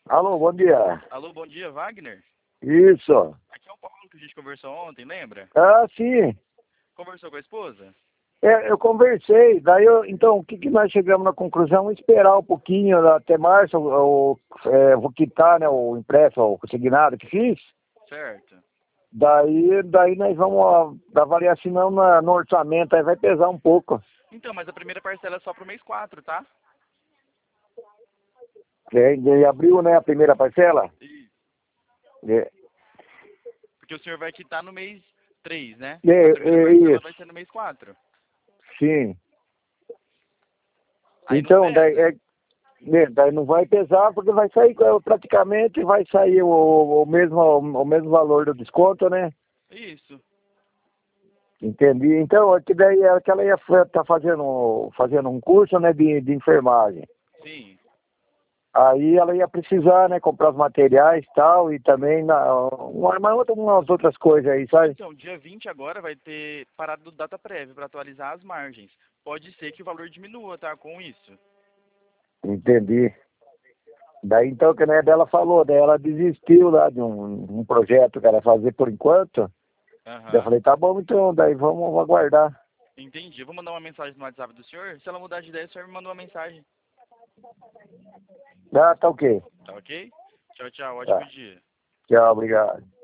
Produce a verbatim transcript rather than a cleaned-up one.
Alô, bom dia. Alô, bom dia, Wagner? Isso. Aqui é o Paulo que a gente conversou ontem, lembra? Ah, sim. Conversou com a esposa? É, eu conversei, daí eu, então, o que, que nós chegamos na conclusão? Esperar um pouquinho até março, eu, eu é, vou quitar, né, o impresso, o consignado que fiz. Certo. Daí, daí nós vamos ó, avaliar, se não na, no orçamento, aí vai pesar um pouco. Então, mas a primeira parcela é só pro mês quatro, tá? É, em abril, né, a primeira parcela? Isso. É, Porque o senhor vai quitar no mês três, né? é, A primeira é parcela isso, vai ser no mês quatro. sim. Aí não Então, daí, pesa? é, né, daí não vai pesar, porque vai sair, é, praticamente vai sair o, o, mesmo, o mesmo valor do desconto, né? Isso. Entendi. Então, é que daí é que ela ia estar fazendo, fazendo um curso, né, de, de enfermagem. Sim. Aí ela ia precisar, né, comprar os materiais e tal, e também na, uma, uma outra, umas outras coisas aí, sabe? Então, dia vinte agora vai ter parado do data prévia para atualizar as margens. Pode ser que o valor diminua, tá? Com isso. Entendi. Daí então, que né, dela falou, daí ela desistiu lá de um, um projeto que ela ia fazer por enquanto. Daí eu Aham. falei, tá bom então, daí vamos aguardar. Entendi. Eu vou mandar uma mensagem no WhatsApp do senhor. Se ela mudar de ideia, o senhor me manda uma mensagem. Ah, tá ok. Tá ok? Tchau, tchau. Ótimo Tá. dia. Tchau, obrigado.